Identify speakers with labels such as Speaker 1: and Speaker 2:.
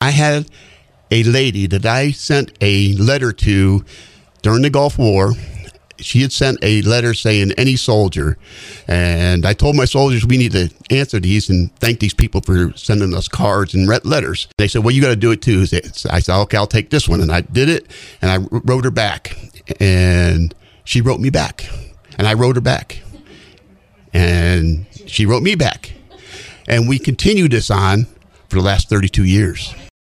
Speaker 1: I had a lady that I sent a letter to during the Gulf War. She had sent a letter saying any soldier. And I told my soldiers we need to answer these and thank these people for sending us cards and letters. They said, well, you got to do it too. I said, okay, I'll take this one. And I did it, and I wrote her back. And she wrote me back. And I wrote her back. And she wrote me back. And we continued this on for the last 32 years.